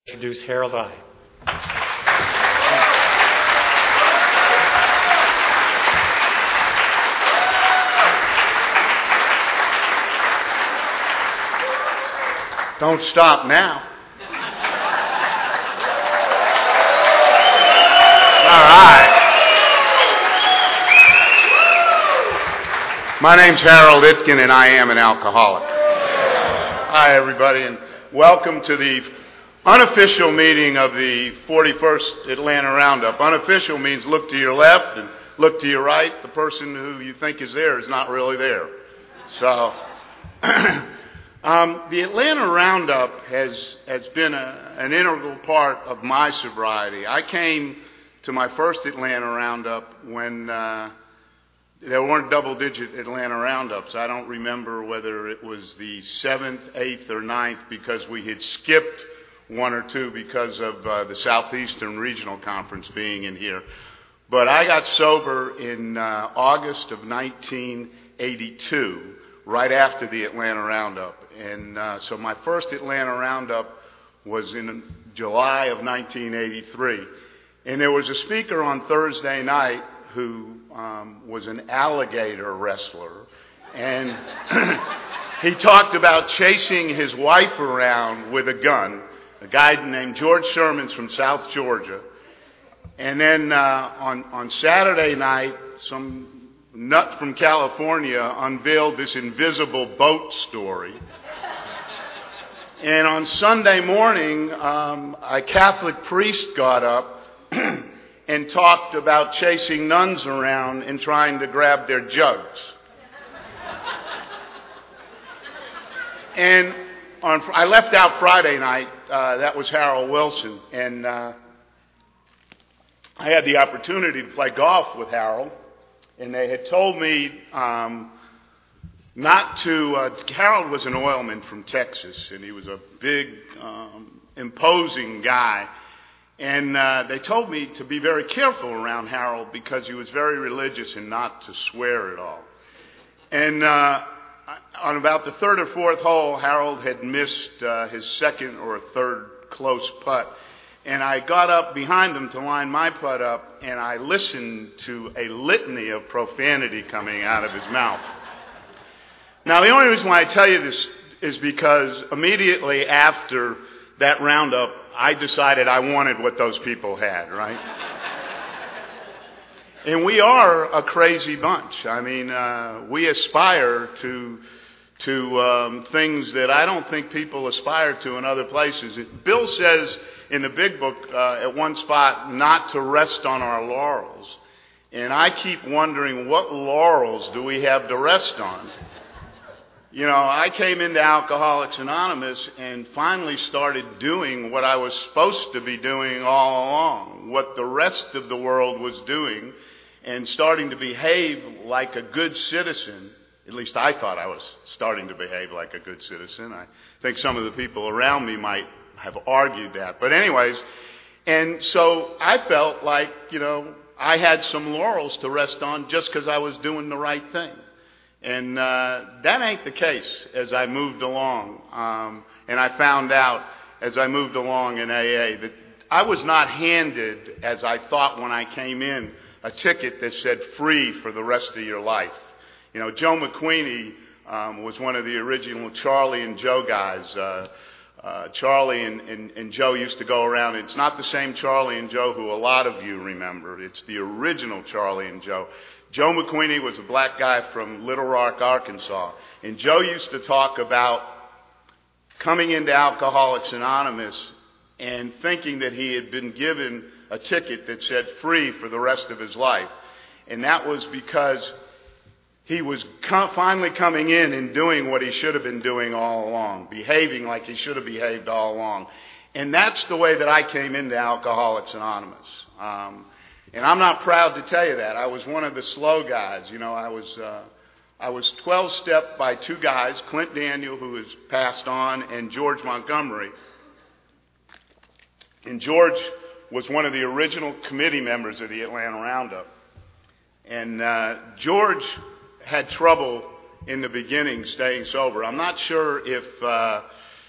Introduce Harold I. Don't stop now. All right. My name's Harold Itkin, and I am an alcoholic. Hi, everybody, and welcome to the unofficial meeting of the 41st Atlanta Roundup. Unofficial means look to your left and look to your right. The person who you think is there is not really there. So, the Atlanta Roundup has been an integral part of my sobriety. I came to my first Atlanta Roundup when there weren't double-digit Atlanta Roundups. I don't remember whether it was the 7th, 8th, or 9th because we had skipped one or two because of the Southeastern Regional Conference being in here. But I got sober in August of 1982, right after the Atlanta Roundup. And so my first Atlanta Roundup was in July of 1983. And there was a speaker on Thursday night who was an alligator wrestler. And he talked about chasing his wife around with a gun. A guy named George Sherman's from South Georgia. And then on Saturday night, some nut from California unveiled this invisible boat story. And on Sunday morning, a Catholic priest got up and talked about chasing nuns around and trying to grab their jugs. And I left out Friday night. That was Harold Wilson. And I had the opportunity to play golf with Harold. And they had told me not to... Harold was an oilman from Texas, and he was a big, imposing guy. And they told me to be very careful around Harold because he was very religious and not to swear at all. And on about the third or fourth hole, Harold had missed his second or third close putt. And I got up behind him to line my putt up, and I listened to a litany of profanity coming out of his mouth. Now, the only reason why I tell you this is because immediately after that roundup, I decided I wanted what those people had, right? And we are a crazy bunch. I mean, we aspire to things that I don't think people aspire to in other places. Bill says in the big book at one spot not to rest on our laurels. And I keep wondering, what laurels do we have to rest on? You know, I came into Alcoholics Anonymous and finally started doing what I was supposed to be doing all along, what the rest of the world was doing, and starting to behave like a good citizen. At least I thought I was starting to behave like a good citizen. I think some of the people around me might have argued that. But anyways, and so I felt like, you know, I had some laurels to rest on just because I was doing the right thing. And that ain't the case as I moved along. And I found out as I moved along in AA that I was not handed, as I thought when I came in, a ticket that said free for the rest of your life. You know, Joe McQueenie was one of the original Charlie and Joe guys. Charlie and Joe used to go around. It's not the same Charlie and Joe who a lot of you remember. It's the original Charlie and Joe. Joe McQueenie was a black guy from Little Rock, Arkansas. And Joe used to talk about coming into Alcoholics Anonymous and thinking that he had been given a ticket that said free for the rest of his life. And that was because he was finally coming in and doing what he should have been doing all along, behaving like he should have behaved all along. And that's the way that I came into Alcoholics Anonymous. And I'm not proud to tell you that. I was one of the slow guys. You know, I was 12-stepped by two guys, Clint Daniel, who has passed on, and George Montgomery. And George was one of the original committee members of the Atlanta Roundup. And George had trouble in the beginning staying sober. I'm not sure if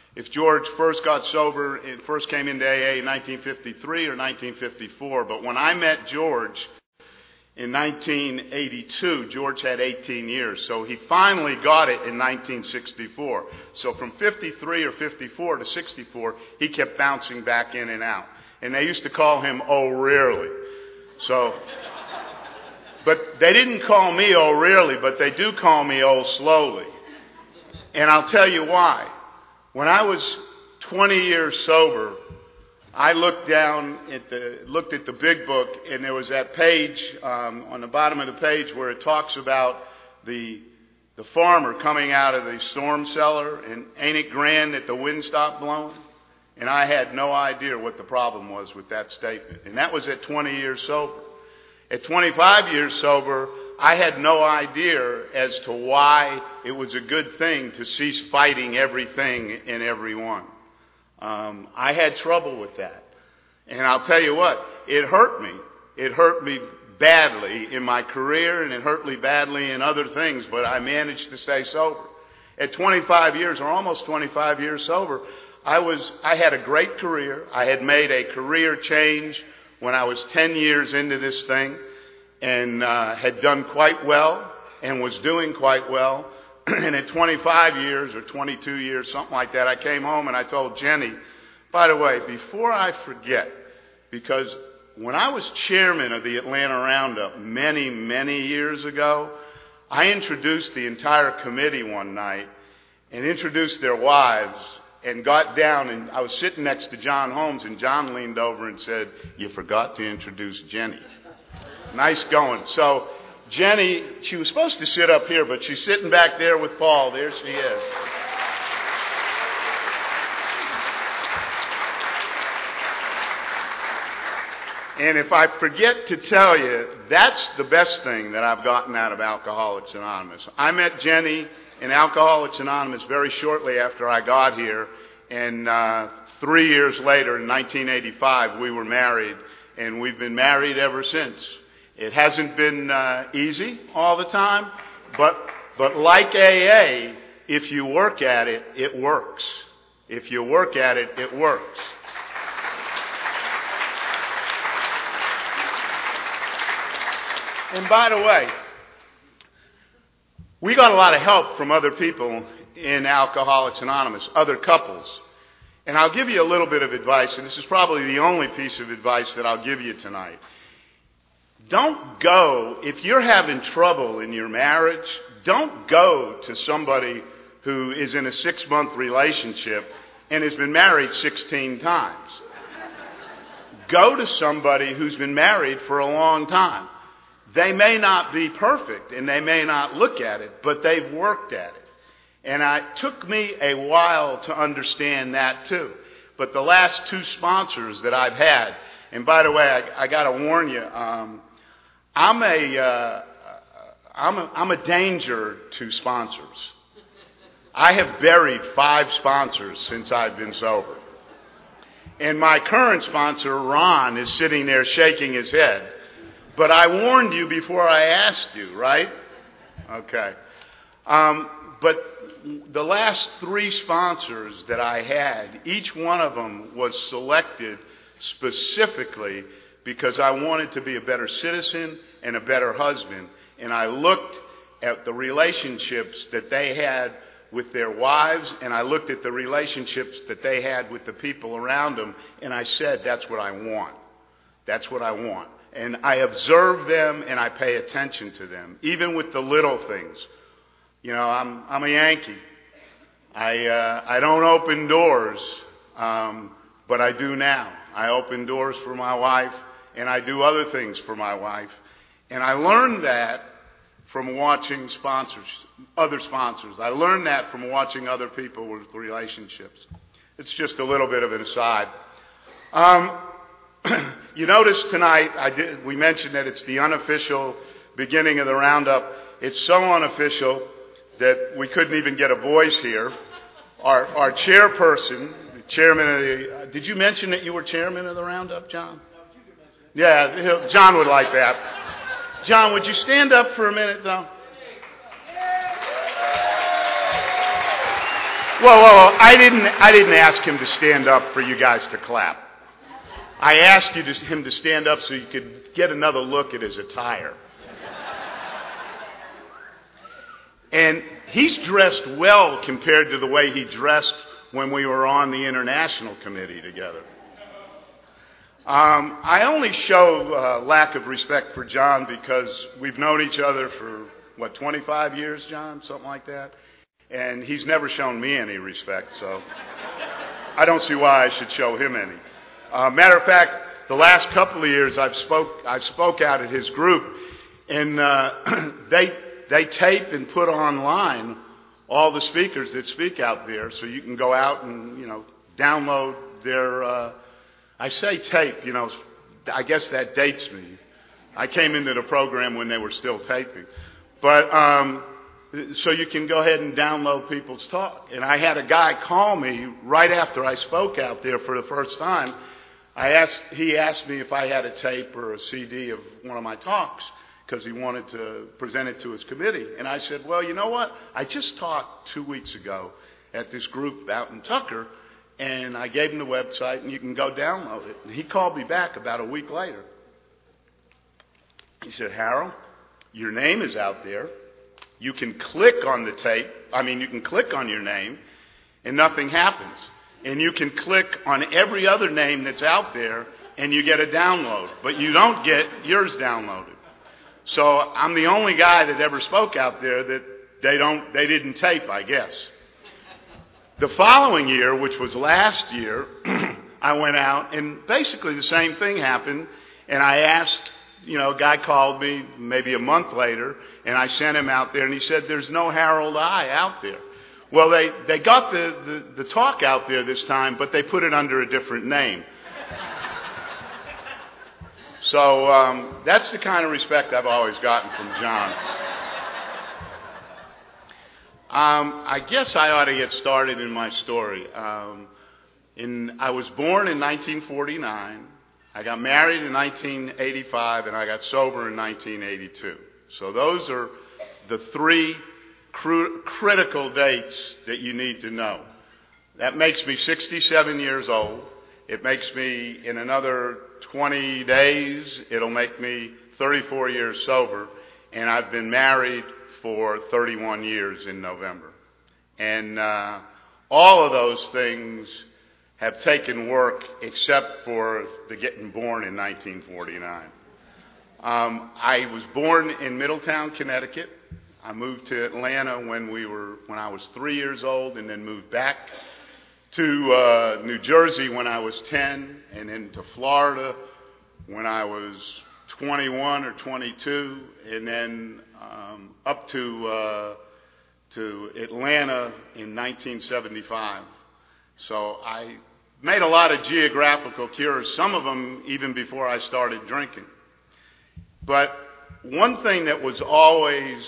if George first got sober, it first came into AA in 1953 or 1954. But when I met George in 1982, George had 18 years. So he finally got it in 1964. So from 53 or 54 to 64, he kept bouncing back in and out. And they used to call him O'Reilly. So, but they didn't call me O'Reilly, but they do call me O Slowly. And I'll tell you why. When I was 20 years sober, I looked at the big book, and there was that page on the bottom of the page where it talks about the farmer coming out of the storm cellar, and ain't it grand that the wind stopped blowing? And I had no idea what the problem was with that statement. And that was at 20 years sober. At 25 years sober, I had no idea as to why it was a good thing to cease fighting everything and everyone. I had trouble with that. And I'll tell you what, it hurt me. It hurt me badly in my career, and it hurt me badly in other things, but I managed to stay sober. At 25 years, or almost 25 years sober, I had a great career. I had made a career change when I was 10 years into this thing, and had done quite well and was doing quite well. And at 25 years or 22 years, something like that, I came home and I told Jenny, by the way, before I forget, because when I was chairman of the Atlanta Roundup many, many years ago, I introduced the entire committee one night and introduced their wives and got down, and I was sitting next to John Holmes, and John leaned over and said, "You forgot to introduce Jenny." Nice going. So Jenny, she was supposed to sit up here, but she's sitting back there with Paul. There she is. And if I forget to tell you, that's the best thing that I've gotten out of Alcoholics Anonymous. I met Jenny in Alcoholics Anonymous very shortly after I got here, and 3 years later, in 1985, we were married, and we've been married ever since. It hasn't been easy all the time, but like AA, if you work at it, it works. If you work at it, it works. And by the way, we got a lot of help from other people in Alcoholics Anonymous, other couples. And I'll give you a little bit of advice, and this is probably the only piece of advice that I'll give you tonight. Don't go, if you're having trouble in your marriage, don't go to somebody who is in a 6-month relationship and has been married 16 times. Go to somebody who's been married for a long time. They may not be perfect and they may not look at it, but they've worked at it. And it took me a while to understand that too. But the last 2 sponsors that I've had, and by the way, I got to warn you, I'm a danger to sponsors. I have buried 5 sponsors since I've been sober. And my current sponsor, Ron, is sitting there shaking his head. But I warned you before I asked you, right? Okay. But the last 3 sponsors that I had, each one of them was selected specifically because I wanted to be a better citizen and a better husband. And I looked at the relationships that they had with their wives, and I looked at the relationships that they had with the people around them, and I said, that's what I want. That's what I want. And I observe them and I pay attention to them, even with the little things. You know, I'm a Yankee. I don't open doors, but I do now. I open doors for my wife, and I do other things for my wife. And I learned that from watching other sponsors. I learned that from watching other people with relationships. It's just a little bit of an aside. You notice tonight, we mentioned that it's the unofficial beginning of the roundup. It's so unofficial that we couldn't even get a voice here. Our chairperson, the chairman of the... Did you mention that you were chairman of the roundup, John? Yeah, John would like that. John, would you stand up for a minute, though? Well, I didn't ask him to stand up for you guys to clap. I asked him to stand up so you could get another look at his attire. And he's dressed well compared to the way he dressed when we were on the international committee together. I only show lack of respect for John because we've known each other for, 25 years, John? Something like that. And he's never shown me any respect, so I don't see why I should show him any. Matter of fact, the last couple of years I spoke out at his group, and they tape and put online all the speakers that speak out there, so you can go out and download their. I say tape, I guess that dates me. I came into the program when they were still taping, but. So you can go ahead and download people's talk. And I had a guy call me right after I spoke out there for the first time. He asked me if I had a tape or a CD of one of my talks because he wanted to present it to his committee. And I said, well, you know what? I just talked 2 weeks ago at this group out in Tucker, and I gave him the website, and you can go download it. And he called me back about a week later. He said, Harold, your name is out there. You can click on the tape. You can click on your name and nothing happens. And you can click on every other name that's out there and you get a download. But you don't get yours downloaded. So I'm the only guy that ever spoke out there that they didn't tape, I guess. The following year, which was last year, I went out and basically the same thing happened. And I asked, a guy called me maybe a month later, and I sent him out there, and he said, there's no Harold I out there. Well, they got the talk out there this time, but they put it under a different name. So that's the kind of respect I've always gotten from John. I guess I ought to get started in my story. I was born in 1949. I got married in 1985, and I got sober in 1982. So those are the three critical dates that you need to know. That makes me 67 years old. It makes me, in another 20 days, it'll make me 34 years sober. And I've been married for 31 years in November. And all of those things have taken work except for the getting born in 1949. I was born in Middletown, Connecticut. I moved to Atlanta when I was 3 years old, and then moved back to New Jersey when I was 10, and then to Florida when I was 21 or 22, and then up to Atlanta in 1975. So I made a lot of geographical cures, some of them even before I started drinking. But one thing that was always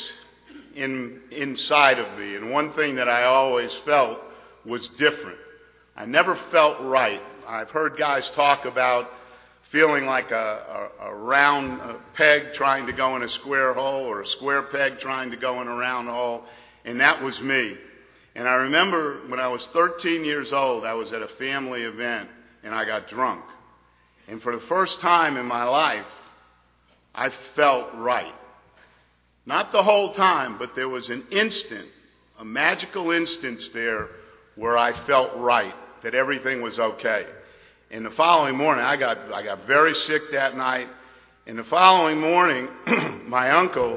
inside of me, and one thing that I always felt was different. I never felt right. I've heard guys talk about feeling like a round peg trying to go in a square hole, or a square peg trying to go in a round hole, and that was me. And I remember when I was 13 years old, I was at a family event, and I got drunk. And for the first time in my life, I felt right. Not the whole time, but there was an instant, a magical instance there where I felt right, that everything was okay. And the following morning, I got very sick that night. And the following morning, my uncle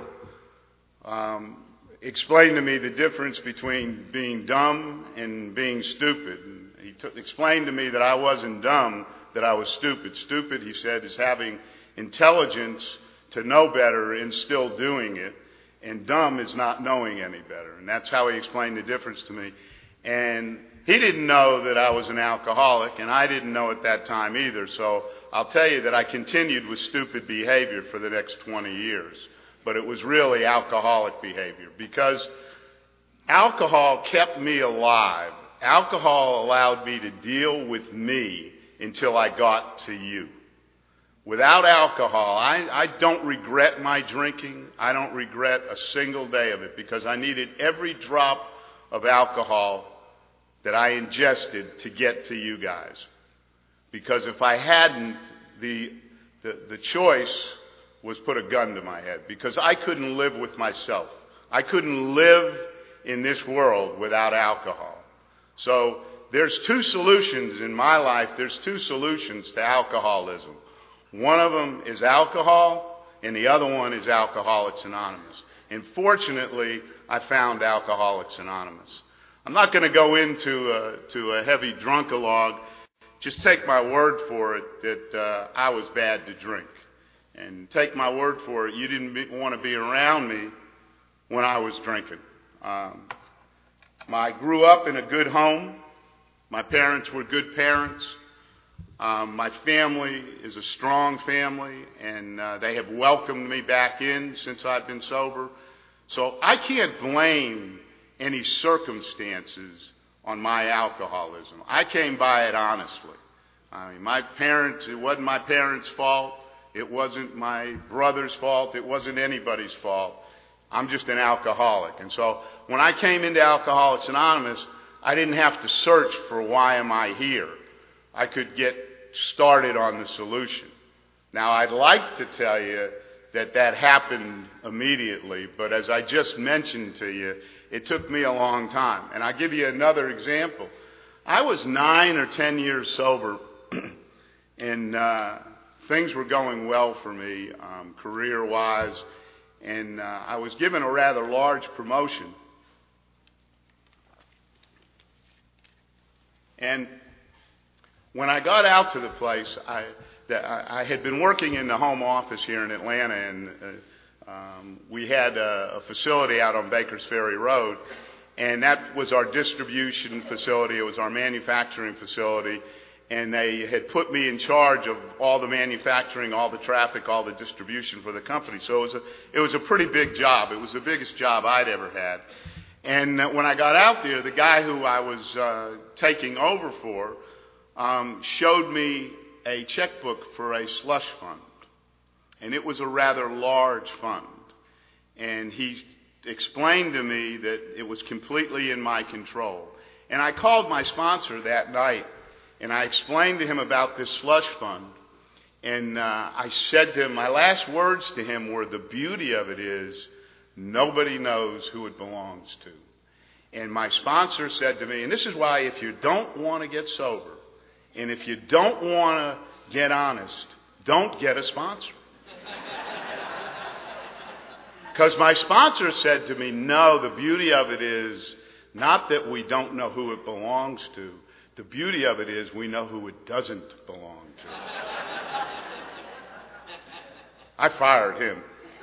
explained to me the difference between being dumb and being stupid. And he explained to me that I wasn't dumb, that I was stupid. Stupid, he said, is having intelligence to know better and still doing it. And dumb is not knowing any better. And that's how he explained the difference to me. And he didn't know that I was an alcoholic, and I didn't know at that time either. So I'll tell you that I continued with stupid behavior for the next 20 years. But it was really alcoholic behavior, because alcohol kept me alive. Alcohol allowed me to deal with me until I got to you. Without alcohol, I don't regret my drinking. I don't regret a single day of it, because I needed every drop of alcohol that I ingested to get to you guys. Because if I hadn't, the choice was put a gun to my head. Because I couldn't live with myself. I couldn't live in this world without alcohol. So there's two solutions in my life. There's two solutions to alcoholism. One of them is alcohol, and the other one is Alcoholics Anonymous. And fortunately, I found Alcoholics Anonymous. I'm not going to go into a heavy drunkalogue. Just take my word for it that I was bad to drink. And take my word for it, you didn't want to be around me when I was drinking. I grew up in a good home. My parents were good parents. My family is a strong family, and they have welcomed me back in since I've been sober. So I can't blame any circumstances on my alcoholism. I came by it honestly. I mean, it wasn't my parents' fault. It wasn't my brother's fault. It wasn't anybody's fault. I'm just an alcoholic. And so when I came into Alcoholics Anonymous, I didn't have to search for why am I here. I could get started on the solution. Now, I'd like to tell you that happened immediately, but as I just mentioned to you, it took me a long time. And I'll give you another example. I was 9 or 10 years sober, and things were going well for me, career-wise, and I was given a rather large promotion. And when I got out to the place, I had been working in the home office here in Atlanta, and we had a facility out on Bakers Ferry Road, and that was our distribution facility. It was our manufacturing facility, and they had put me in charge of all the manufacturing, all the traffic, all the distribution for the company. So it was a pretty big job. It was the biggest job I'd ever had. And when I got out there, the guy who I was taking over for showed me a checkbook for a slush fund. And it was a rather large fund. And he explained to me that it was completely in my control. And I called my sponsor that night, and I explained to him about this slush fund. And I said to him, my last words to him were, the beauty of it is nobody knows who it belongs to. And my sponsor said to me, and this is why if you don't want to get sober, and if you don't want to get honest, don't get a sponsor. Because my sponsor said to me, no, the beauty of it is not that we don't know who it belongs to. The beauty of it is we know who it doesn't belong to. I fired him.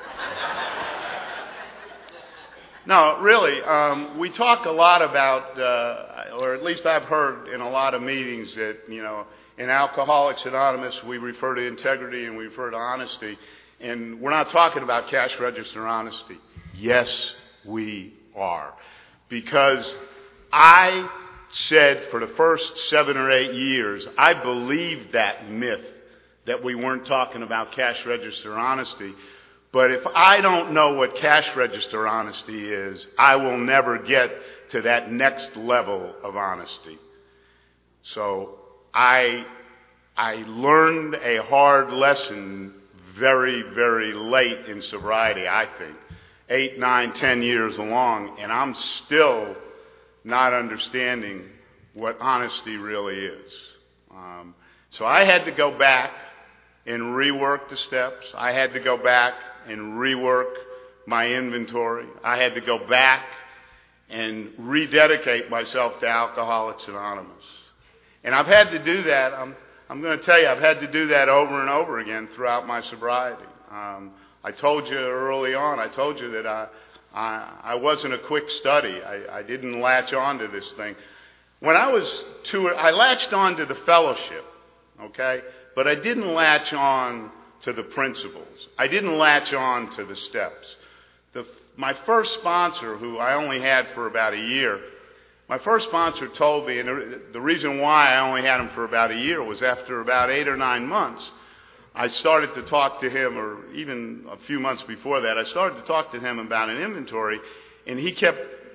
No, really, we talk a lot about, or at least I've heard in a lot of meetings that, in Alcoholics Anonymous, we refer to integrity and we refer to honesty. And we're not talking about cash register honesty. Yes, we are. Because I said for the first 7 or 8 years, I believed that myth that we weren't talking about cash register honesty. But if I don't know what cash register honesty is, I will never get to that next level of honesty. So I learned a hard lesson very, very late in sobriety, I think. 8, 9, 10 years along, and I'm still not understanding what honesty really is. So I had to go back and rework the steps. I had to go back and rework my inventory. I had to go back and rededicate myself to Alcoholics Anonymous. And I've had to do that. I'm going to tell you, I've had to do that over and over again throughout my sobriety. I told you early on, that I wasn't a quick study. I didn't latch on to this thing. When I latched on to the fellowship, okay? But I didn't latch on to the principles. I didn't latch on to the steps. My first sponsor, who I only had for about a year, my first sponsor told me, and the reason why I only had him for about a year was after about 8 or 9 months, I started to talk to him, or even a few months before that, I started to talk to him about an inventory, and he kept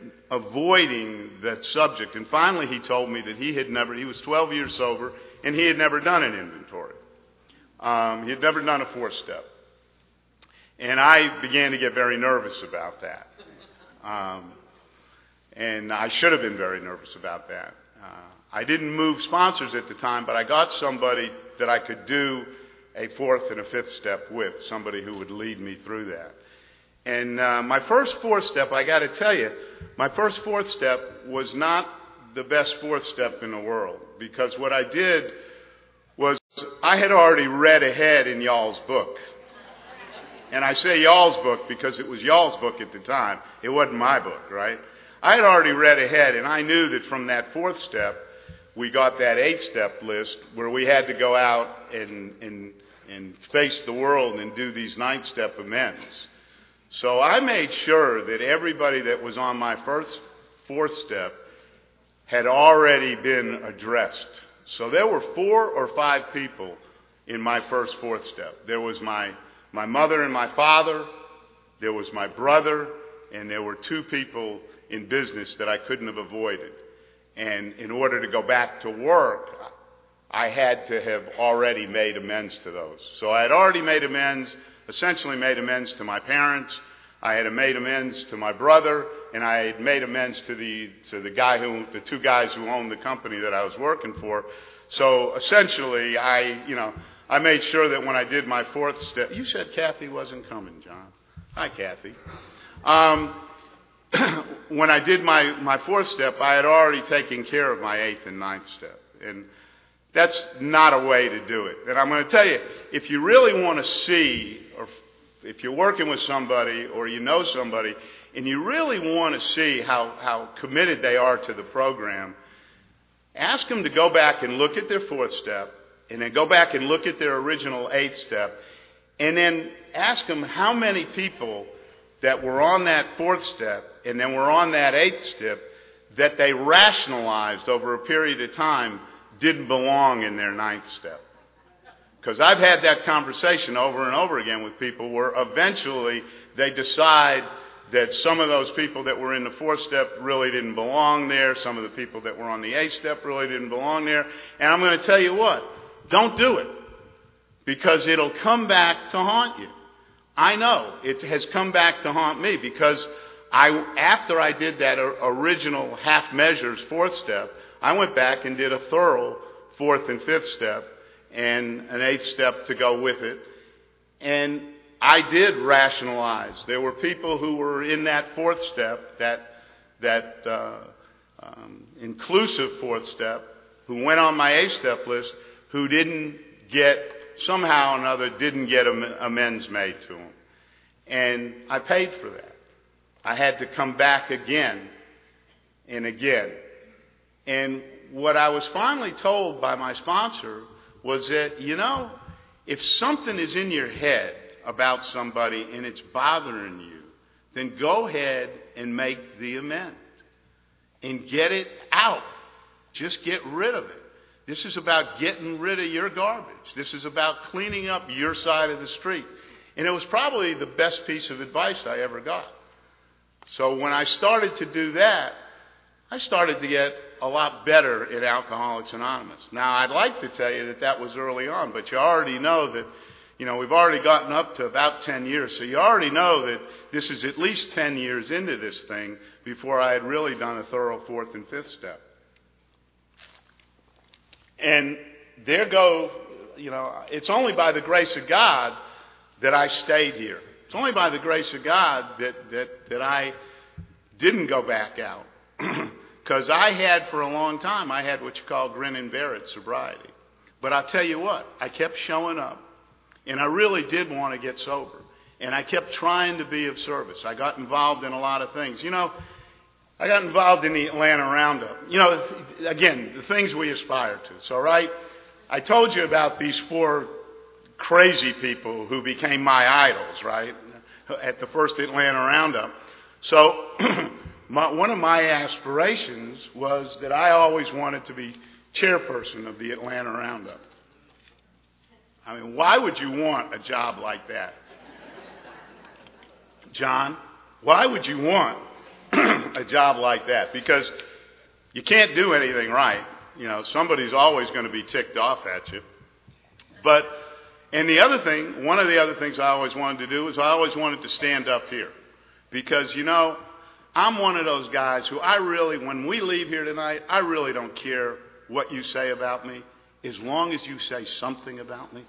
avoiding that subject. And finally he told me that he was 12 years sober, and he had never done an inventory. He had never done a four-step. And I began to get very nervous about that. And I should have been very nervous about that. I didn't move sponsors at the time, but I got somebody that I could do a fourth and a fifth step with, somebody who would lead me through that. And my first fourth step, I got to tell you, my first fourth step was not the best fourth step in the world, because what I did was I had already read ahead in y'all's book. And I say y'all's book because it was y'all's book at the time. It wasn't my book, right? I had already read ahead, and I knew that from that fourth step, we got that 8-step list where we had to go out and face the world and do these 9-step amends. So I made sure that everybody that was on my fourth step had already been addressed. So there were 4 or 5 people in my first fourth step. There was my mother and my father, there was my brother, and there were 2 people in business that I couldn't have avoided. And in order to go back to work, I had to have already made amends to those. So I had already made amends, essentially made amends to my parents. I had made amends to my brother, and I had made amends to the 2 guys who owned the company that I was working for. So essentially, I made sure that when I did my fourth step, you said Kathy wasn't coming, John. Hi, Kathy. When I did my fourth step, I had already taken care of my 8th and 9th step. And that's not a way to do it. And I'm going to tell you, if you really want to see, or if you're working with somebody or you know somebody, and you really want to see how committed they are to the program, ask them to go back and look at their fourth step, and then go back and look at their original 8th step, and then ask them how many people that were on that fourth step and then were on that 8th step that they rationalized over a period of time didn't belong in their 9th step. Because I've had that conversation over and over again with people where eventually they decide that some of those people that were in the fourth step really didn't belong there. Some of the people that were on the 8th step really didn't belong there. And I'm going to tell you what, don't do it. Because it'll come back to haunt you. I know it has come back to haunt me because after I did that original half measures fourth step, I went back and did a thorough 4th and 5th step and an 8th step to go with it. And I did rationalize. There were people who were in that fourth step, that inclusive fourth step, who went on my 8th step list, who somehow or another didn't get amends made to them. And I paid for that. I had to come back again and again. And what I was finally told by my sponsor was that, if something is in your head about somebody and it's bothering you, then go ahead and make the amend and get it out. Just get rid of it. This is about getting rid of your garbage. This is about cleaning up your side of the street. And it was probably the best piece of advice I ever got. So when I started to do that, I started to get a lot better at Alcoholics Anonymous. Now, I'd like to tell you that was early on, but you already know that, we've already gotten up to about 10 years. So you already know that this is at least 10 years into this thing before I had really done a thorough 4th and 5th step. And there go, it's only by the grace of God that I stayed here. It's only by the grace of God that I didn't go back out. Because I had, for a long time, I had what you call grin and bear it sobriety. But I'll tell you what, I kept showing up. And I really did want to get sober. And I kept trying to be of service. I got involved in a lot of things. I got involved in the Atlanta Roundup. Again, the things we aspire to. So, right, I told you about these 4 crazy people who became my idols, right, at the first Atlanta Roundup. So one of my aspirations was that I always wanted to be chairperson of the Atlanta Roundup. I mean, why would you want a job like that? John, why would you want a job like that, because you can't do anything right. You know, somebody's always going to be ticked off at you. And the other thing, one of the other things I always wanted to do is I always wanted to stand up here. Because, you know, I'm one of those guys who when we leave here tonight, I really don't care what you say about me, as long as you say something about me.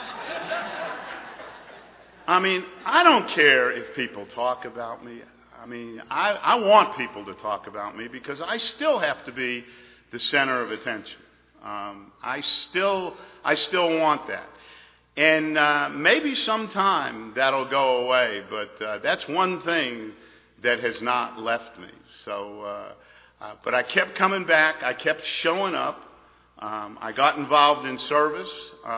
I mean, I don't care if people talk about me. I mean, I want people to talk about me because I still have to be the center of attention. I still want that. And maybe sometime that'll go away, but that's one thing that has not left me. So, but I kept coming back. I kept showing up. I got involved in service.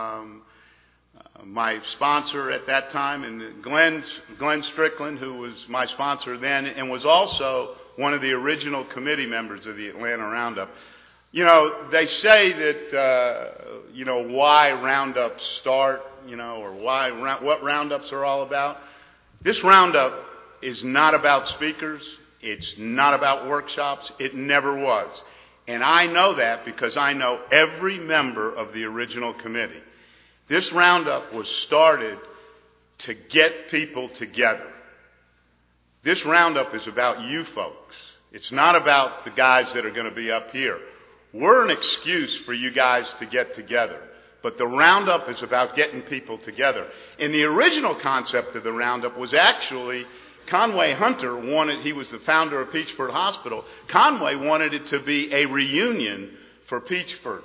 My sponsor at that time, and Glenn Strickland, who was my sponsor then, and was also one of the original committee members of the Atlanta Roundup. You know, they say that, you know, why roundups start, you know, or what roundups are all about. This roundup is not about speakers. It's not about workshops. It never was. And I know that because I know every member of the original committee. This roundup was started to get people together. This roundup is about you folks. It's not about the guys that are going to be up here. We're an excuse for you guys to get together. But the roundup is about getting people together. And the original concept of the roundup was actually Conway Hunter he was the founder of Peachford Hospital. Conway wanted it to be a reunion for Peachford.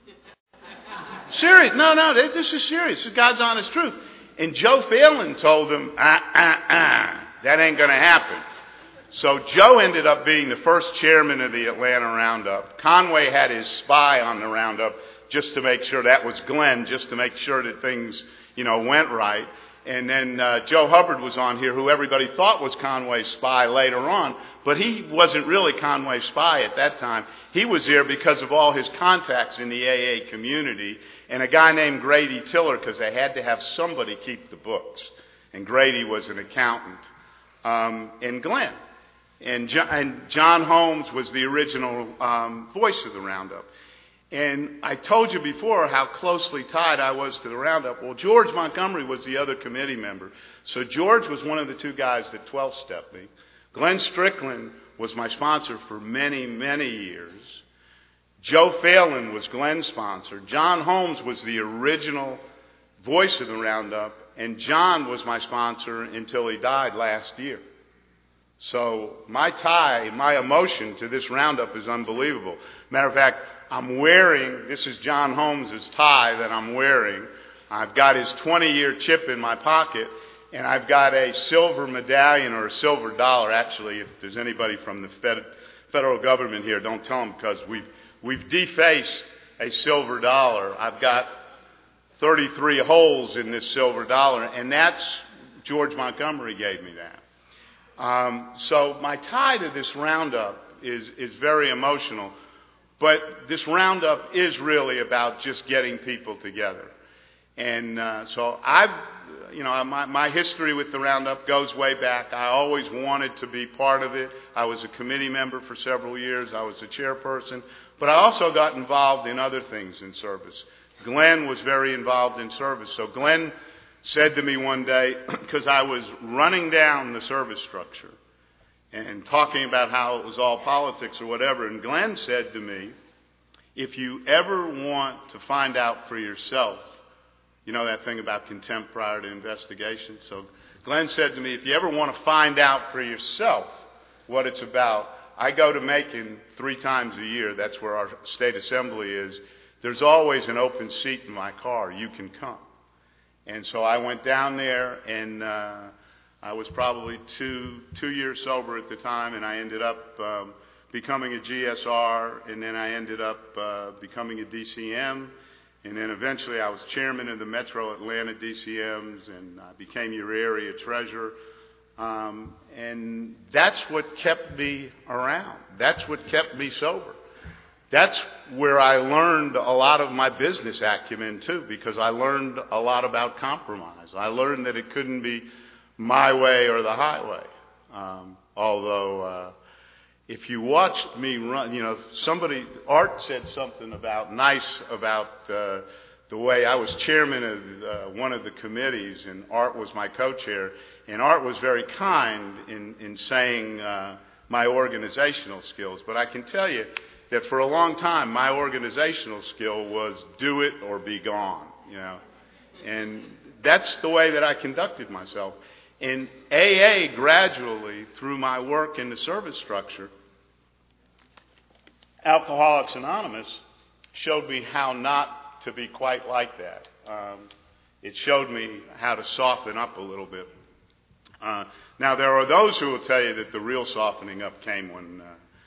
Serious. No, this is serious. This is God's honest truth. And Joe Phelan told him, that ain't going to happen. So Joe ended up being the first chairman of the Atlanta Roundup. Conway had his spy on the Roundup just to make sure, that was Glenn, just to make sure that things, you know, went right. And then Joe Hubbard was on here, who everybody thought was Conway's spy later on, but he wasn't really Conway's spy at that time. He was there because of all his contacts in the AA community, and a guy named Grady Tiller, because they had to have somebody keep the books. And Grady was an accountant. And Glenn. And John Holmes was the original voice of the Roundup. And I told you before how closely tied I was to the Roundup. Well, George Montgomery was the other committee member. So George was one of the two guys that 12-stepped me. Glenn Strickland was my sponsor for many, many years. Joe Phelan was Glenn's sponsor. John Holmes was the original voice of the Roundup. And John was my sponsor until he died last year. So my tie, my emotion to this Roundup is unbelievable. Matter of fact, this is John Holmes' tie that I'm wearing. I've got his 20-year chip in my pocket, and I've got a silver medallion, or a silver dollar. Actually, if there's anybody from the federal government here, don't tell them, because we've defaced a silver dollar. I've got 33 holes in this silver dollar, and that's George Montgomery gave me that. So my tie to this Roundup is very emotional. But this Roundup is really about just getting people together. And so my history with the Roundup goes way back. I always wanted to be part of it. I was a committee member for several years. I was the chairperson. But I also got involved in other things in service. Glenn was very involved in service. So Glenn said to me one day, because I was running down the service structure and talking about how it was all politics or whatever, and Glenn said to me, if you ever want to find out for yourself, you know that thing about contempt prior to investigation? So Glenn said to me, if you ever want to find out for yourself what it's about, I go to Macon 3 times a year. That's where our state assembly is. There's always an open seat in my car. You can come. And so I went down there, and I was probably two years sober at the time, and I ended up becoming a GSR, and then I ended up becoming a DCM, and then eventually I was chairman of the Metro Atlanta DCMs, and I became your area treasurer. And that's what kept me around. That's what kept me sober. That's where I learned a lot of my business acumen, too, because I learned a lot about compromise. I learned that it couldn't be my way or the highway. Although, if you watched me run, Art said something about the way I was chairman of one of the committees, and Art was my co-chair, and Art was very kind in saying my organizational skills. But I can tell you that for a long time, my organizational skill was do it or be gone, And that's the way that I conducted myself. And AA gradually, through my work in the service structure, Alcoholics Anonymous showed me how not to be quite like that. It showed me how to soften up a little bit. Now, there are those who will tell you that the real softening up came when,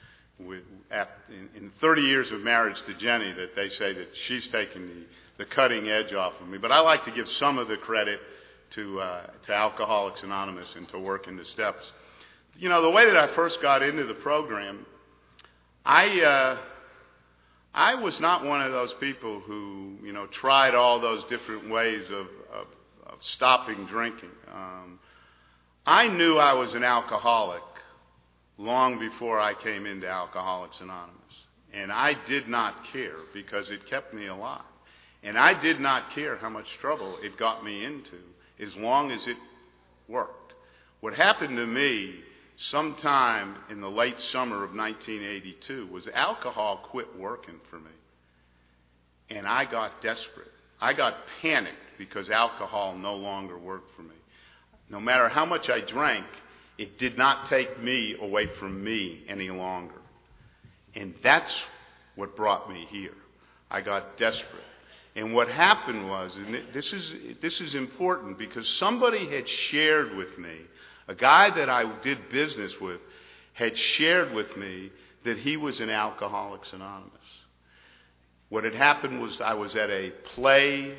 in 30 years of marriage to Jenny, that they say that she's taken the cutting edge off of me. But I like to give some of the credit to Alcoholics Anonymous and to working the steps. The way that I first got into the program, I was not one of those people who, tried all those different ways of stopping drinking. I knew I was an alcoholic long before I came into Alcoholics Anonymous. And I did not care because it kept me alive. And I did not care how much trouble it got me into as long as it worked. What happened to me sometime in the late summer of 1982 was alcohol quit working for me. And I got desperate. I got panicked because alcohol no longer worked for me. No matter how much I drank, it did not take me away from me any longer. And that's what brought me here. I got desperate. And what happened was, and this is important because somebody had shared with me, a guy that I did business with had shared with me that he was in Alcoholics Anonymous. What had happened was I was at a play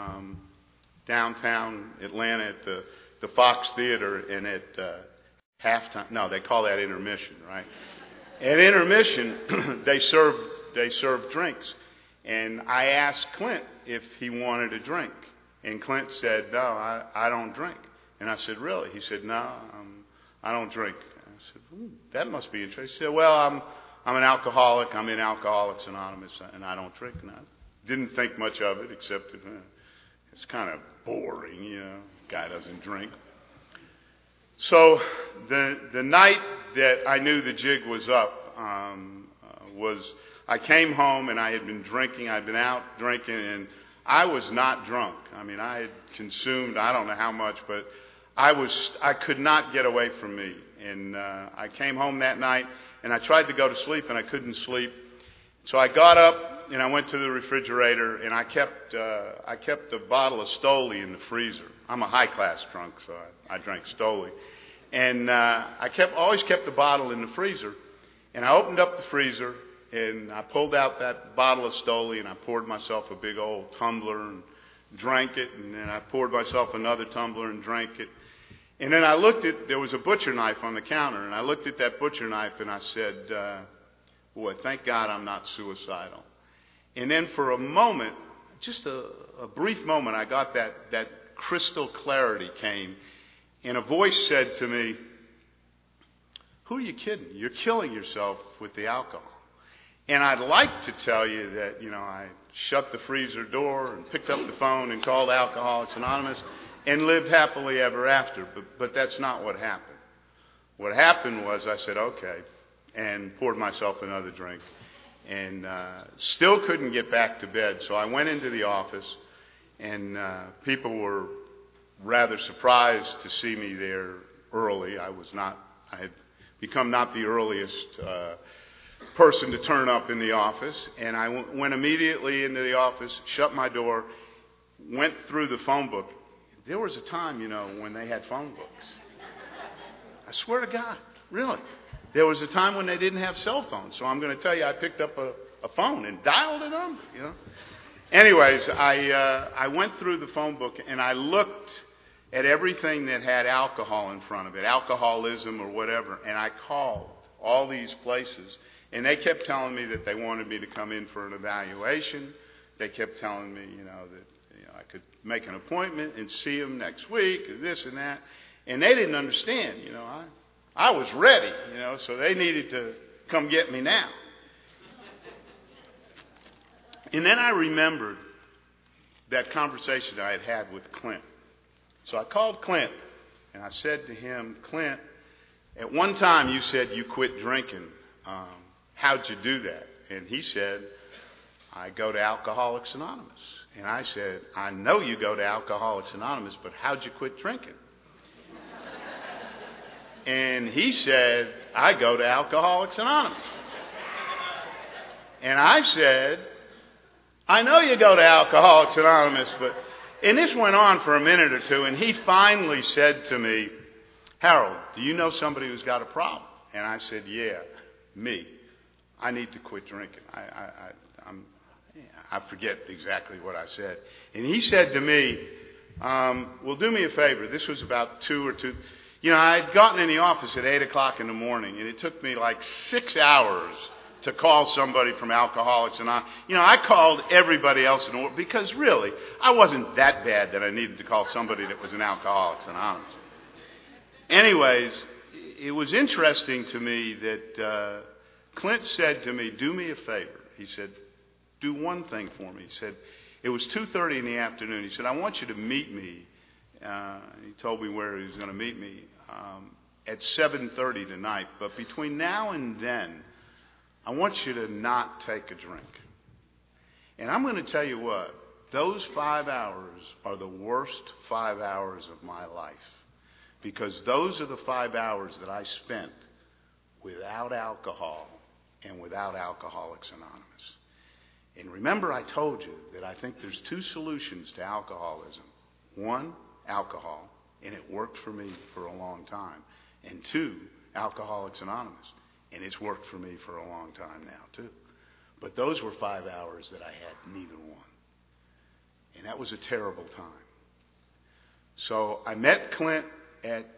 downtown Atlanta at the Fox Theater, and at halftime, no, they call that intermission, right? At intermission, they served drinks. And I asked Clint if he wanted a drink. And Clint said, no, I don't drink. And I said, really? He said, no, I don't drink. I said, that must be interesting. He said, well, I'm an alcoholic. I'm in Alcoholics Anonymous, and I don't drink. And I didn't think much of it, except that it's kind of boring, guy doesn't drink. So the night that I knew the jig was up was I came home and I had been drinking. I'd been out drinking, and I was not drunk. I mean, I had consumed I don't know how much, but I could not get away from me. And I came home that night, and I tried to go to sleep, and I couldn't sleep. So I got up, and I went to the refrigerator, and I kept a bottle of Stoli in the freezer. I'm a high-class drunk, so I drank Stoli. And I always kept the bottle in the freezer. And I opened up the freezer, and I pulled out that bottle of Stoli, and I poured myself a big old tumbler and drank it. And then I poured myself another tumbler and drank it. And then I there was a butcher knife on the counter, and I looked at that butcher knife, and I said, boy, thank God I'm not suicidal. And then for a moment, just a brief moment, I got that crystal clarity came. And a voice said to me, who are you kidding? You're killing yourself with the alcohol. And I'd like to tell you that, I shut the freezer door and picked up the phone and called Alcoholics Anonymous and lived happily ever after. But that's not what happened. What happened was I said, okay, and poured myself another drink. And still couldn't get back to bed. So I went into the office, and people were rather surprised to see me there early. I had become not the earliest person to turn up in the office. And I went immediately into the office, shut my door, went through the phone book. There was a time, when they had phone books. I swear to God, really. There was a time when they didn't have cell phones. So I'm going to tell you, I picked up a phone and dialed a number, Anyways, I went through the phone book, and I looked at everything that had alcohol in front of it, alcoholism or whatever, and I called all these places. And they kept telling me that they wanted me to come in for an evaluation. They kept telling me, that I could make an appointment and see them next week, or this and that. And they didn't understand, I was ready, so they needed come get me now. And then I remembered that conversation I had had with Clint. So I called Clint, and I said to him, Clint, at one time you said you quit drinking. How'd you do that? And he said, I go to Alcoholics Anonymous. And I said, I know you go to Alcoholics Anonymous, but how'd you quit drinking? And he said, I go to Alcoholics Anonymous. And I said, I know you go to Alcoholics Anonymous, but... And this went on for a minute or two, and he finally said to me, Harold, do you know somebody who's got a problem? And I said, yeah, me. I need to quit drinking. I forget exactly what I said. And he said to me, well, do me a favor. This was about 2 or 2. You know, I had gotten in the office at 8 o'clock in the morning, and it took me like 6 hours to call somebody from Alcoholics Anonymous. You know, I called everybody else in the world because really, I wasn't that bad that I needed to call somebody that was in Alcoholics Anonymous. Anyways, it was interesting to me that Clint said to me, do me a favor. He said, do one thing for me. He said, it was 2:30 in the afternoon. He said, I want you to meet me. He told me where he was going to meet me at 7:30 tonight. But between now and then, I want you to not take a drink. And I'm going to tell you what, those 5 hours are the worst 5 hours of my life. Because those are the 5 hours that I spent without alcohol and without Alcoholics Anonymous. And remember, I told you that I think there's 2 solutions to alcoholism. 1, alcohol, and it worked for me for a long time. And 2, Alcoholics Anonymous. And it's worked for me for a long time now, too. But those were 5 hours that I had neither one. And that was a terrible time. So I met Clint at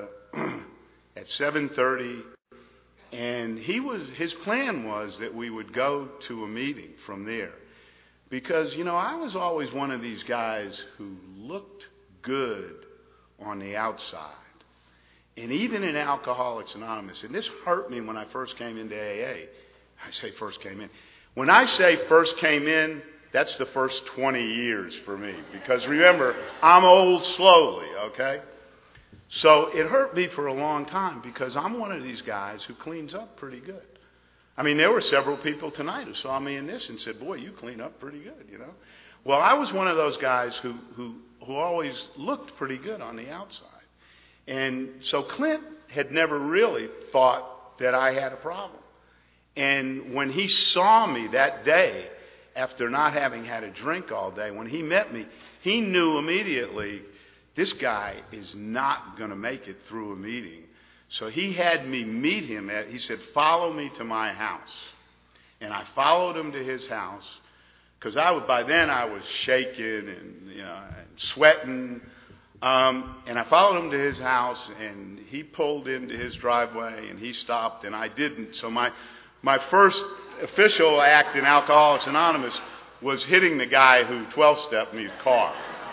7:30, and his plan was that we would go to a meeting from there. Because, you know, I was always one of these guys who looked good on the outside. And even in Alcoholics Anonymous, and this hurt me when I first came into AA. I say first came in. When I say first came in, that's the first 20 years for me. Because remember, I'm old slowly, okay? So it hurt me for a long time because I'm one of these guys who cleans up pretty good. I mean, there were several people tonight who saw me in this and said, boy, you clean up pretty good, you know? Well, I was one of those guys who always looked pretty good on the outside. And so Clint had never really thought that I had a problem. And when he saw me that day, after not having had a drink all day, when he met me, he knew immediately, this guy is not going to make it through a meeting. So he had me meet him he said, follow me to my house. And I followed him to his house, because by then I was shaking and, you know, and sweating. And I followed him to his house, and he pulled into his driveway, and he stopped, and I didn't. So my first official act in Alcoholics Anonymous was hitting the guy who 12-stepped me his car.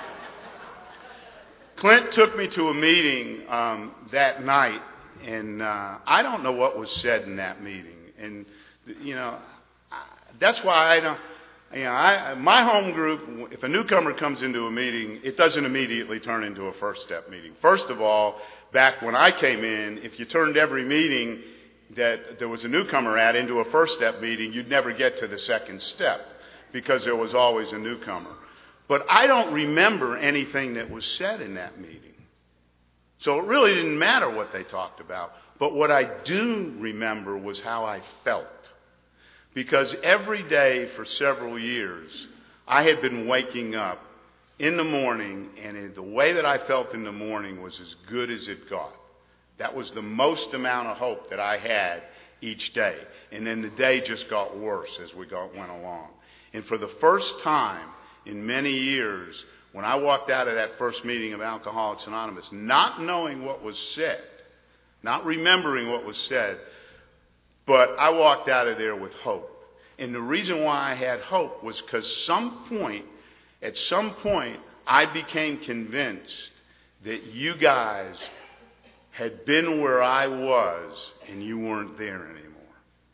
Clint took me to a meeting that night, and I don't know what was said in that meeting. And, you know, that's why I don't... You know, my home group, if a newcomer comes into a meeting, it doesn't immediately turn into a first step meeting. First of all, back when I came in, if you turned every meeting that there was a newcomer at into a first step meeting, you'd never get to the second step because there was always a newcomer. But I don't remember anything that was said in that meeting. So it really didn't matter what they talked about. But what I do remember was how I felt. Because every day for several years, I had been waking up in the morning, and the way that I felt in the morning was as good as it got. That was the most amount of hope that I had each day. And then the day just got worse as we went along. And for the first time in many years, when I walked out of that first meeting of Alcoholics Anonymous, not knowing what was said, not remembering what was said, but I walked out of there with hope. And the reason why I had hope was because at some point, I became convinced that you guys had been where I was and you weren't there anymore.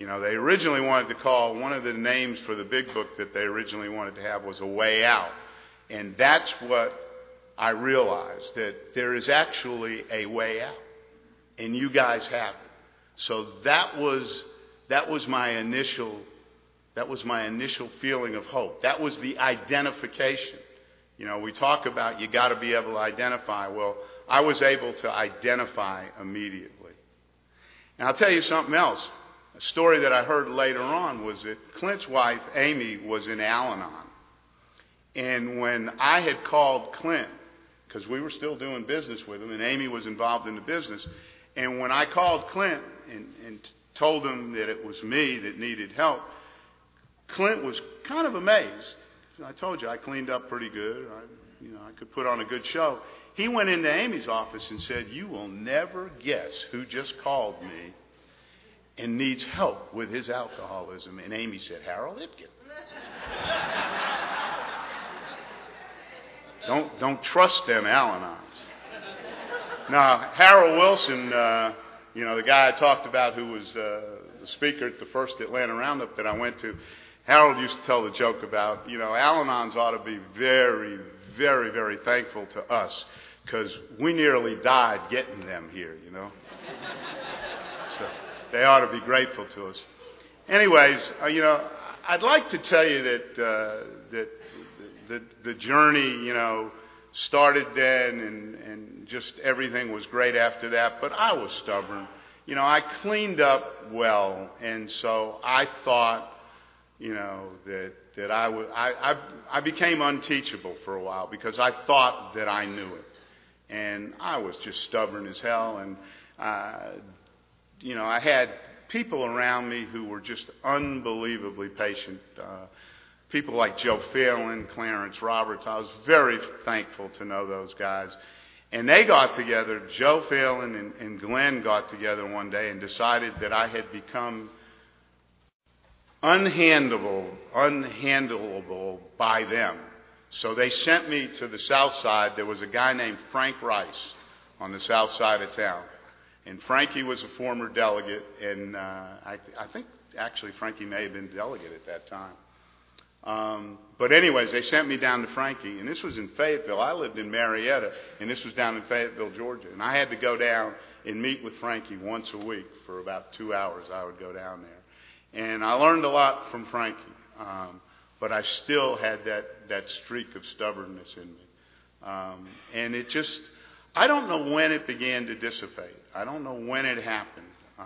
They originally wanted to call, one of the names for the big book that they originally wanted to have was A Way Out. And that's what I realized, that there is actually a way out. And you guys have it. So that was my initial feeling of hope. That was the identification. We talk about you got to be able to identify. Well, I was able to identify immediately. And I'll tell you something else. A story that I heard later on was that Clint's wife, Amy, was in Al-Anon. And when I had called Clint, because we were still doing business with him, and Amy was involved in the business, and when I called Clint and told him that it was me that needed help, Clint was kind of amazed. I told you I cleaned up pretty good. I could put on a good show. He went into Amy's office and said, "You will never guess who just called me and needs help with his alcoholism." And Amy said, "Harold Ipkin." Don't trust them Al-Anons. Now, Harold Wilson, the guy I talked about who was the speaker at the first Atlanta Roundup that I went to, Harold used to tell the joke about, Al-Anons ought to be very, very, very thankful to us because we nearly died getting them here, So they ought to be grateful to us. Anyways, I'd like to tell you that the journey, started then and just everything was great after that. But I was stubborn. I cleaned up well, and so I thought, that I became unteachable for a while because I thought that I knew it. And I was just stubborn as hell. And, I had people around me who were just unbelievably patient. People like Joe Phelan, Clarence Roberts. I was very thankful to know those guys. And they got together, Joe Phelan and Glenn got together one day and decided that I had become unhandleable by them. So they sent me to the south side. There was a guy named Frank Rice on the south side of town. And Frankie was a former delegate, and I think actually Frankie may have been delegate at that time. But anyways, they sent me down to Frankie, and this was in Fayetteville. I lived in Marietta, and this was down in Fayetteville, Georgia. And I had to go down and meet with Frankie once a week for about 2 hours. I would go down there. And I learned a lot from Frankie, but I still had that streak of stubbornness in me. And it just, I don't know when it began to dissipate. I don't know when it happened.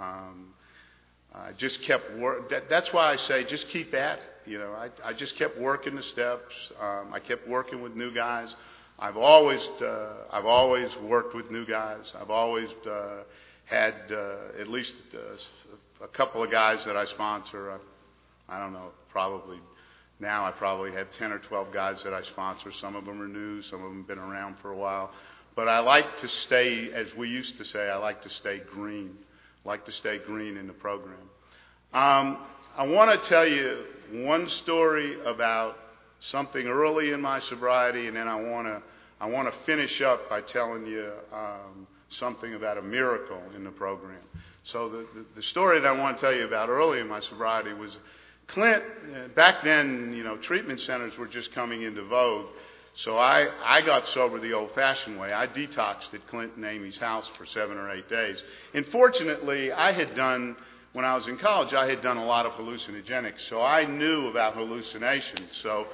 I just kept that's why I say just keep at it. I just kept working the steps. I kept working with new guys. I've always worked with new guys. I've always had at least a couple of guys that I sponsor. I don't know, probably now I probably have 10 or 12 guys that I sponsor. Some of them are new, some of them have been around for a while. But I like to stay, as we used to say, I like to stay green. I like to stay green in the program. I want to tell you one story about something early in my sobriety, and then I want to finish up by telling you something about a miracle in the program. So the story that I want to tell you about early in my sobriety was Clint. Back then, treatment centers were just coming into vogue. So I got sober the old-fashioned way. I detoxed at Clint and Amy's house for 7 or 8 days. And fortunately, when I was in college, I had done a lot of hallucinogenics, so I knew about hallucinations. So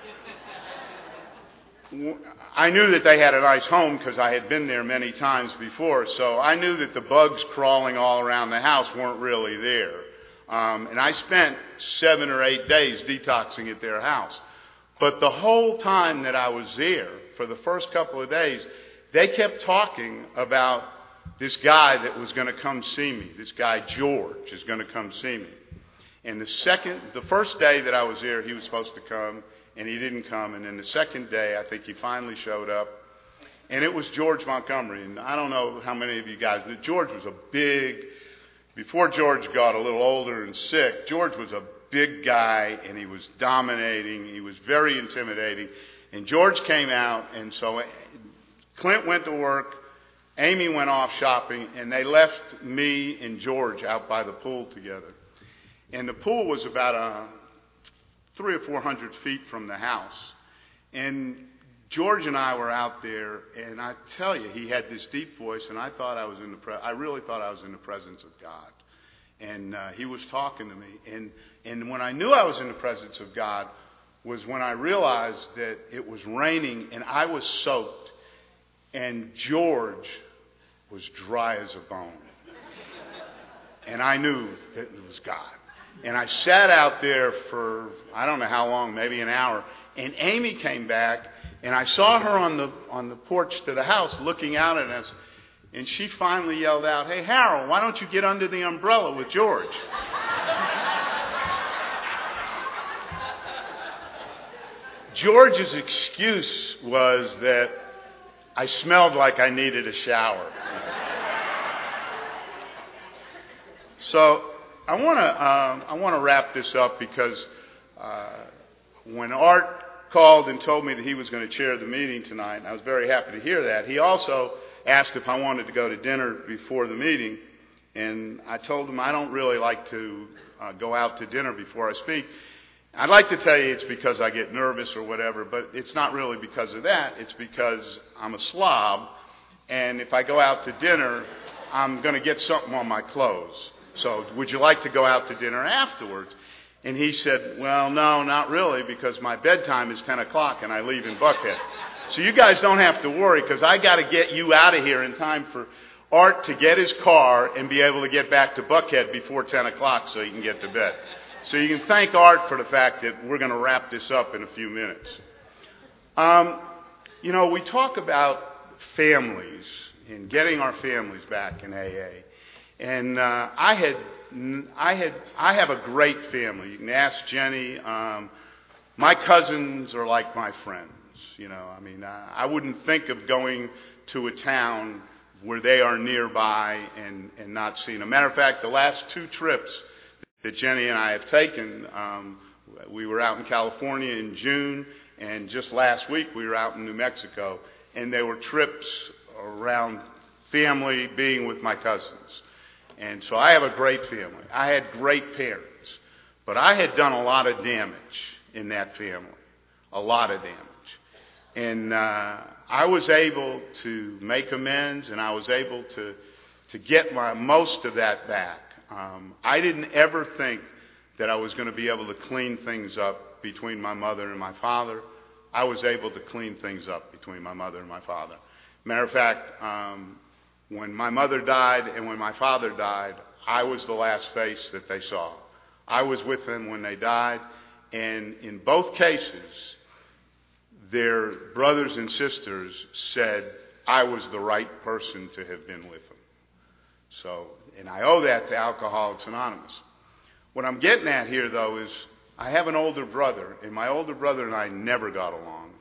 I knew that they had a nice home because I had been there many times before, so I knew that the bugs crawling all around the house weren't really there. And I spent 7 or 8 days detoxing at their house. But the whole time that I was there, for the first couple of days, they kept talking about this guy that was going to come see me. This guy, George, is going to come see me. And the first day that I was there, he was supposed to come, and he didn't come. And then the second day, I think he finally showed up. And it was George Montgomery. And I don't know how many of you guys knew. George was before George got a little older and sick, George was a big guy, and he was dominating. He was very intimidating. And George came out, and so Clint went to work. Amy went off shopping, and they left me and George out by the pool together. And the pool was about 300 or 400 feet from the house. And George and I were out there, and I tell you, he had this deep voice, and I really thought I was in the presence of God. And he was talking to me. And when I knew I was in the presence of God was when I realized that it was raining, and I was soaked, and George was dry as a bone. And I knew that it was God. And I sat out there for, I don't know how long, maybe an hour. And Amy came back, and I saw her on the porch to the house looking out at us. And she finally yelled out, "Hey, Harold, why don't you get under the umbrella with George?" George's excuse was that I smelled like I needed a shower. So I want to wrap this up because when Art called and told me that he was going to chair the meeting tonight, and I was very happy to hear that, he also asked if I wanted to go to dinner before the meeting, and I told him I don't really like to go out to dinner before I speak. I'd like to tell you it's because I get nervous or whatever, but it's not really because of that. It's because I'm a slob, and if I go out to dinner, I'm going to get something on my clothes. So would you like to go out to dinner afterwards? And he said, "Well, no, not really, because my bedtime is 10 o'clock and I leave in Buckhead. So you guys don't have to worry, because I got to get you out of here in time for Art to get his car and be able to get back to Buckhead before 10 o'clock so he can get to bed." So you can thank Art for the fact that we're going to wrap this up in a few minutes. We talk about families and getting our families back in AA. And I have a great family. You can ask Jenny. My cousins are like my friends. I wouldn't think of going to a town where they are nearby and not seeing them. Matter of fact, the last 2 trips that Jenny and I have taken, we were out in California in June, and just last week we were out in New Mexico, and they were trips around family, being with my cousins. And so I have a great family. I had great parents, but I had done a lot of damage in that family, a lot of damage. And I was able to make amends, and I was able to get most of that back. I didn't ever think that I was going to be able to clean things up between my mother and my father. I was able to clean things up between my mother and my father. Matter of fact, when my mother died and when my father died, I was the last face that they saw. I was with them when they died, and in both cases, their brothers and sisters said I was the right person to have been with them. So, and I owe that to Alcoholics Anonymous. What I'm getting at here, though, is I have an older brother, and my older brother and I never got along.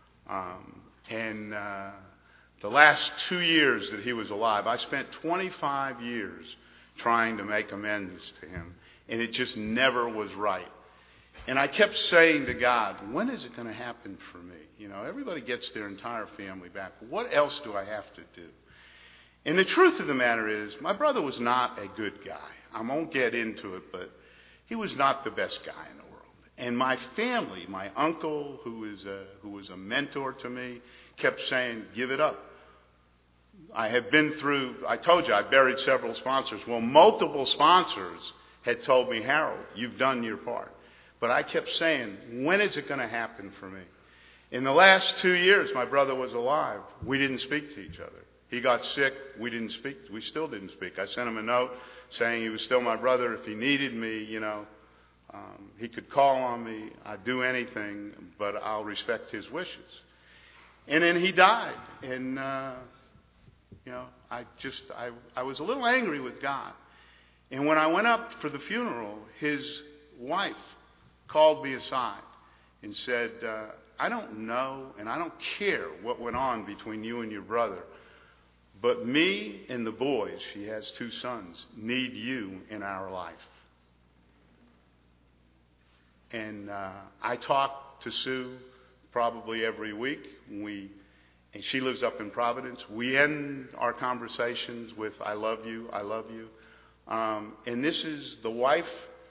The last 2 years that he was alive, I spent 25 years trying to make amends to him, and it just never was right. And I kept saying to God, when is it going to happen for me? Everybody gets their entire family back. What else do I have to do? And the truth of the matter is, my brother was not a good guy. I won't get into it, but he was not the best guy in the world. And my family, my uncle, who was a mentor to me, kept saying, give it up. I told you I buried several sponsors. Well, multiple sponsors had told me, Harold, you've done your part. But I kept saying, when is it going to happen for me? In the last 2 years, my brother was alive. We didn't speak to each other. He got sick. We didn't speak. We still didn't speak. I sent him a note saying he was still my brother. If he needed me, he could call on me. I'd do anything, but I'll respect his wishes. And then he died. And, I was a little angry with God. And when I went up for the funeral, his wife called me aside and said, I don't know and I don't care what went on between you and your brother, but me and the boys, she has 2 sons, need you in our life. And I talk to Sue probably every week. And she lives up in Providence. We end our conversations with, I love you, I love you. And this is the wife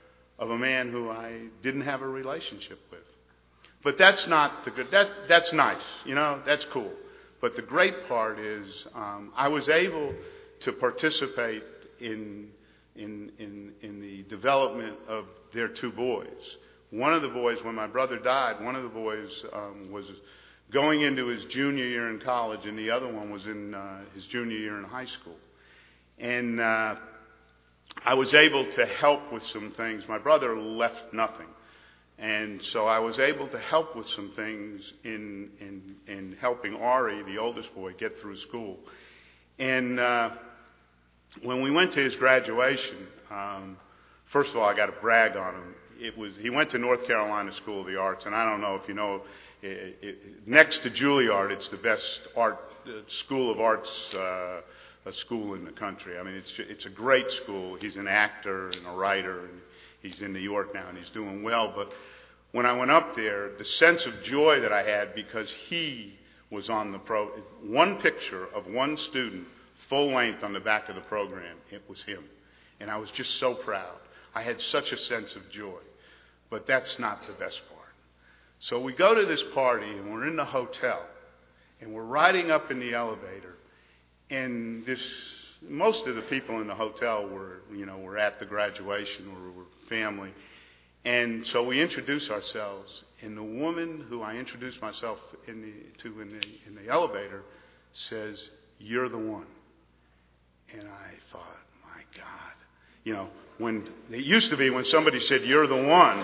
of a man who I didn't have a relationship with. But that's not the good. That's nice, that's cool. But the great part is I was able to participate in the development of their two boys. One of the boys, when my brother died, one of the boys was going into his junior year in college, and the other one was in his junior year in high school. And I was able to help with some things. My brother left nothing. And so I was able to help with some things in helping Ari, the oldest boy, get through school. And when we went to his graduation, first of all, I got to brag on him. He went to North Carolina School of the Arts, and I don't know if you know, next to Juilliard, it's the best school of arts school in the country. I mean, it's a great school. He's an actor and a writer, and he's in New York now, and he's doing well. But when I went up there, the sense of joy that I had, because he was on the one picture of one student, full length on the back of the program, it was him. And I was just so proud. I had such a sense of joy. But that's not the best part. So we go to this party, and we're in the hotel, and we're riding up in the elevator, and most of the people in the hotel were at the graduation, or were family. And so we introduce ourselves, and the woman who I introduced myself in the elevator says, "You're the one." And I thought, my God. When it used to be when somebody said, "You're the one,"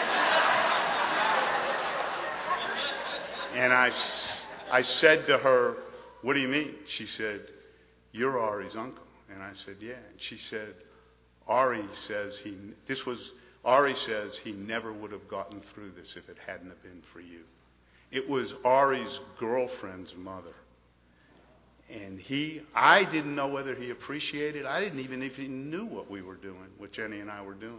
and I said to her, "What do you mean?" She said, "You're Ari's uncle." And I said, "Yeah." And she said, Ari says he never would have gotten through this if it hadn't have been for you. It was Ari's girlfriend's mother. And I didn't know whether he appreciated it. I didn't even if he knew what we were doing, what Jenny and I were doing.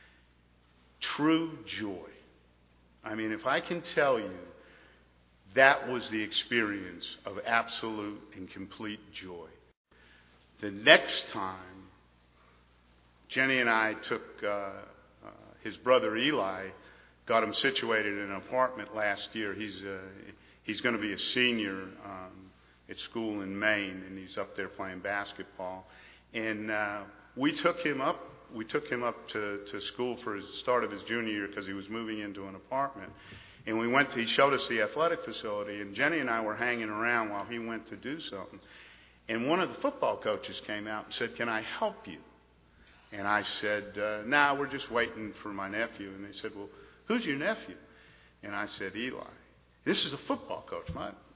True joy. I mean, if I can tell you, that was the experience of absolute and complete joy. The next time, Jenny and I took his brother Eli, got him situated in an apartment last year. He's going to be a senior at school in Maine, and he's up there playing basketball. And we took him up to school for the start of his junior year because he was moving into an apartment. And he showed us the athletic facility, and Jenny and I were hanging around while he went to do something. And one of the football coaches came out and said, "Can I help you?" And I said, "Nah, we're just waiting for my nephew." And they said, "Well, who's your nephew?" And I said, "Eli." This is a football coach.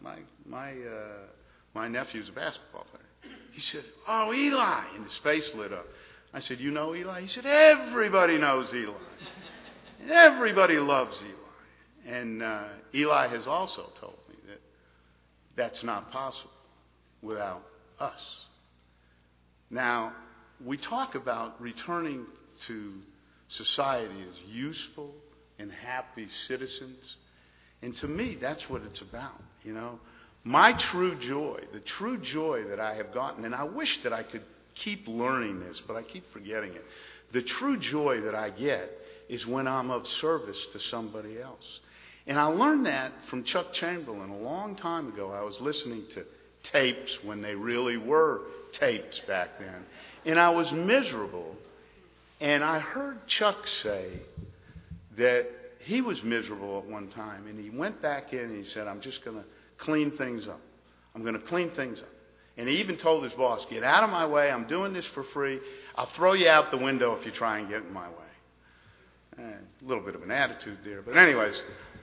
My nephew's a basketball player. He said, "Oh, Eli." And his face lit up. I said, "You know Eli?" He said, "Everybody knows Eli. Everybody loves Eli." And Eli has also told me that that's not possible without us. Now, we talk about returning to society as useful and happy citizens. And to me, that's what it's about, My true joy, the true joy that I have gotten, and I wish that I could keep learning this, but I keep forgetting it. The true joy that I get is when I'm of service to somebody else. And I learned that from Chuck Chamberlain a long time ago. I was listening to tapes when they really were tapes back then. And I was miserable. And I heard Chuck say that he was miserable at one time. And he went back in and he said, "I'm just going to clean things up. I'm going to clean things up." And he even told his boss, "Get out of my way. I'm doing this for free. I'll throw you out the window if you try and get in my way." A little bit of an attitude there. But anyways,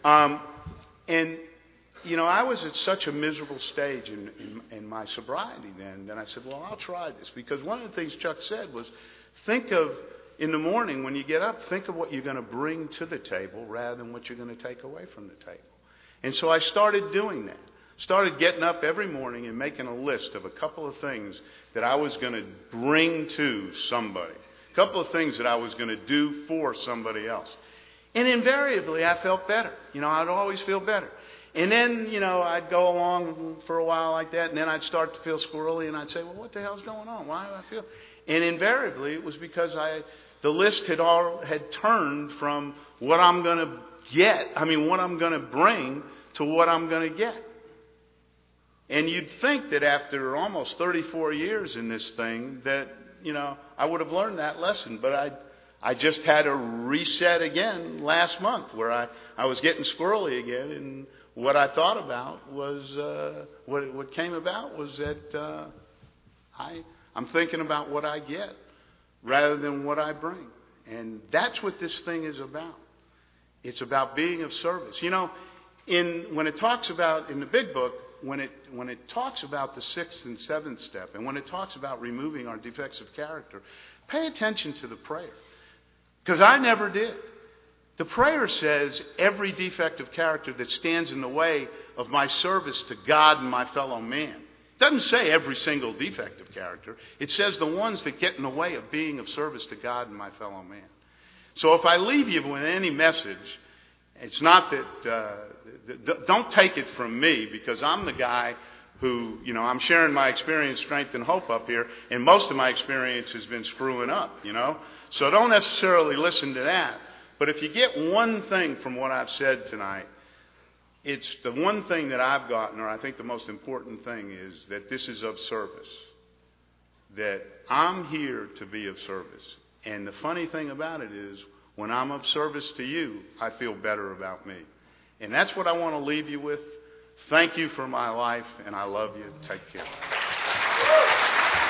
I was at such a miserable stage in my sobriety then. Then I said, "Well, I'll try this." Because one of the things Chuck said was, think of, in the morning when you get up, think of what you're going to bring to the table rather than what you're going to take away from the table. And so I started doing that. Started getting up every morning and making a list of a couple of things that I was going to bring to somebody. A couple of things that I was going to do for somebody else. And invariably, I felt better. I'd always feel better. And then, I'd go along for a while like that, and then I'd start to feel squirrely, and I'd say, "Well, what the hell's going on? Why do I feel?" And invariably, it was because I the list had turned from what I'm going to what I'm going to bring to what I'm going to get. And you'd think that after almost 34 years in this thing that, I would have learned that lesson. But I just had a reset again last month where I was getting squirrely again. And what I thought about was, what came about was that I'm thinking about what I get rather than what I bring. And that's what this thing is about. It's about being of service. When it talks about, in the big book, when it talks about the 6th and 7th step, and when it talks about removing our defects of character, pay attention to the prayer. Because I never did. The prayer says every defect of character that stands in the way of my service to God and my fellow man. It doesn't say every single defect of character. It says the ones that get in the way of being of service to God and my fellow man. So if I leave you with any message, it's not that, don't take it from me, because I'm the guy who, I'm sharing my experience, strength, and hope up here, and most of my experience has been screwing up, So don't necessarily listen to that. But if you get one thing from what I've said tonight, it's the one thing that I've gotten, or I think the most important thing is that this is of service. That I'm here to be of service. And the funny thing about it is, when I'm of service to you, I feel better about me. And that's what I want to leave you with. Thank you for my life, and I love you. Take care.